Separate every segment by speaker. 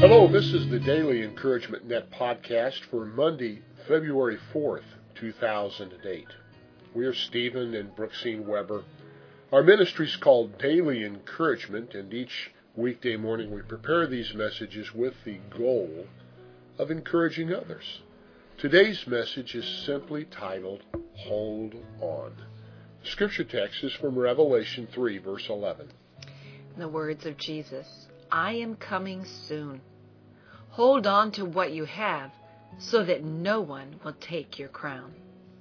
Speaker 1: Hello, this is the Daily Encouragement Net podcast for Monday, February 4th, 2008. We are Stephen and Brooksine Weber. Our ministry is called Daily Encouragement, and each weekday morning we prepare these messages with the goal of encouraging others. Today's message is simply titled, Hold On. The scripture text is from Revelation 3, verse 11.
Speaker 2: The words of Jesus, I am coming soon. Hold on to what you have so that no one will take your crown.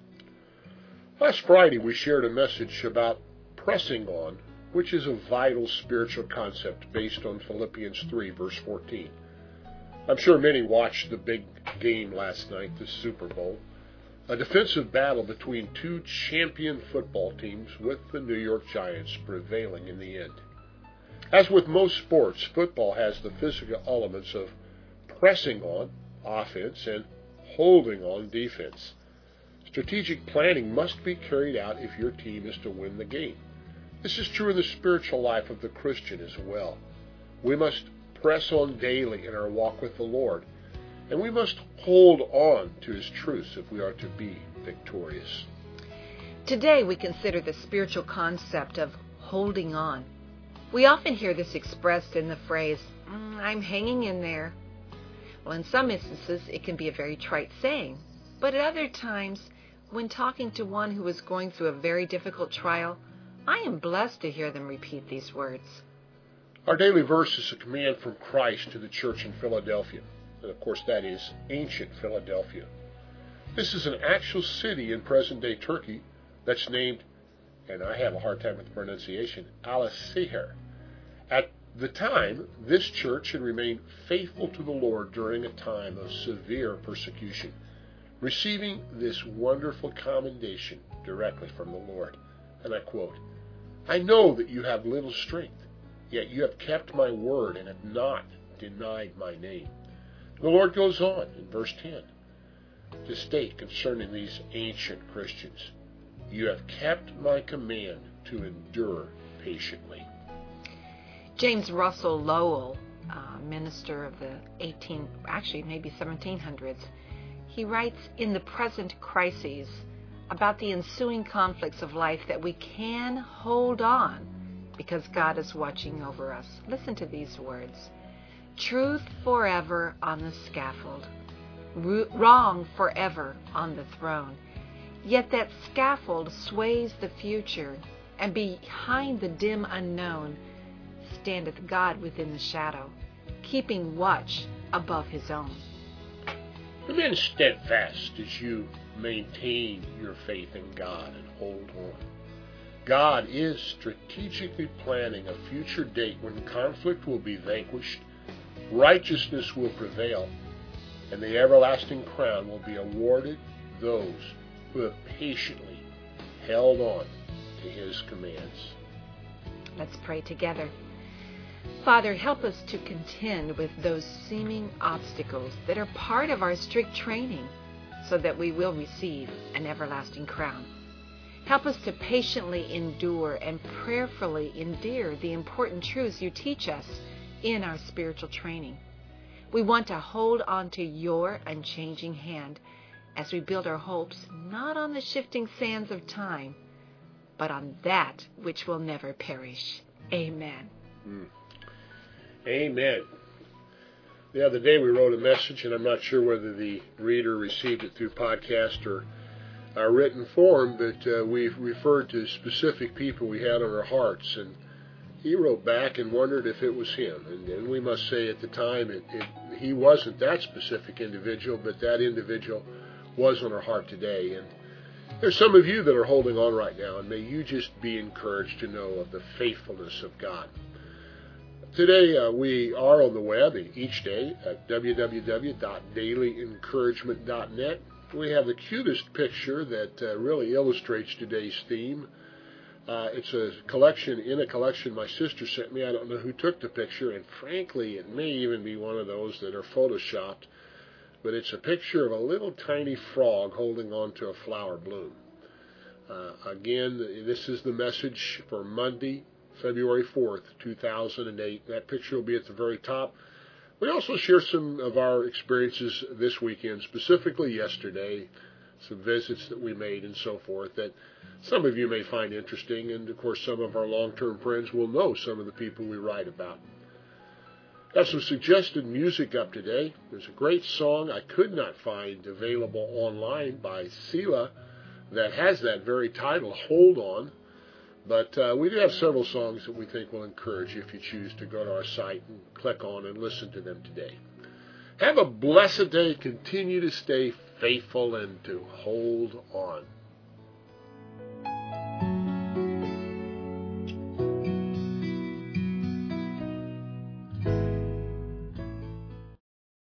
Speaker 1: Last Friday we shared a message about pressing on, which is a vital spiritual concept based on Philippians 3, verse 14. I'm sure many watched the big game last night, the Super Bowl, a defensive battle between two champion football teams with the New York Giants prevailing in the end. As with most sports, football has the physical elements of pressing on, offense, and holding on, defense. Strategic planning must be carried out if your team is to win the game. This is true in the spiritual life of the Christian as well. We must press on daily in our walk with the Lord, and we must hold on to His truths if we are to be victorious.
Speaker 2: Today we consider the spiritual concept of holding on. We often hear this expressed in the phrase, I'm hanging in there. Well, in some instances, it can be a very trite saying, but at other times, when talking to one who is going through a very difficult trial, I am blessed to hear them repeat these words.
Speaker 1: Our daily verse is a command from Christ to the church in Philadelphia, and of course that is ancient Philadelphia. This is an actual city in present-day Turkey that's named, and I have a hard time with the pronunciation, Alaşehir. At the time, this church had remained faithful to the Lord during a time of severe persecution, receiving this wonderful commendation directly from the Lord. And I quote, I know that you have little strength, yet you have kept my word and have not denied my name. The Lord goes on in verse 10 to state concerning these ancient Christians, you have kept my command to endure patiently.
Speaker 2: James Russell Lowell, minister of the 1700s, he writes in the present crises about the ensuing conflicts of life that we can hold on because God is watching over us. Listen to these words. Truth forever on the scaffold, wrong forever on the throne. Yet that scaffold sways the future, and behind the dim unknown standeth God within the shadow, keeping watch above His own.
Speaker 1: Remain steadfast as you maintain your faith in God and hold on. God is strategically planning a future date when conflict will be vanquished, righteousness will prevail, and the everlasting crown will be awarded those who have patiently held on to His commands.
Speaker 2: Let's pray together. Father, help us to contend with those seeming obstacles that are part of our strict training so that we will receive an everlasting crown. Help us to patiently endure and prayerfully endear the important truths you teach us in our spiritual training. We want to hold on to your unchanging hand as we build our hopes not on the shifting sands of time, but on that which will never perish. Amen.
Speaker 1: Amen. The other day we wrote a message, and I'm not sure whether the reader received it through podcast or written form, but we referred to specific people we had on our hearts, and he wrote back and wondered if it was him. And we must say at the time he wasn't that specific individual, but that individual was on our heart today. And there's some of you that are holding on right now, and may you just be encouraged to know of the faithfulness of God. Today we are on the web each day at www.dailyencouragement.net. We have the cutest picture that really illustrates today's theme. It's a collection my sister sent me. I don't know who took the picture, and frankly it may even be one of those that are photoshopped, but it's a picture of a little tiny frog holding on to a flower bloom. Again, this is the message for Monday, February 4th, 2008. That picture will be at the very top. We also share some of our experiences this weekend, specifically yesterday, some visits that we made and so forth that some of you may find interesting, and of course some of our long-term friends will know some of the people we write about. Got some suggested music up today. There's a great song I could not find available online by Sela that has that very title, Hold On. But we do have several songs that we think will encourage you if you choose to go to our site and click on and listen to them today. Have a blessed day. Continue to stay faithful and to hold on.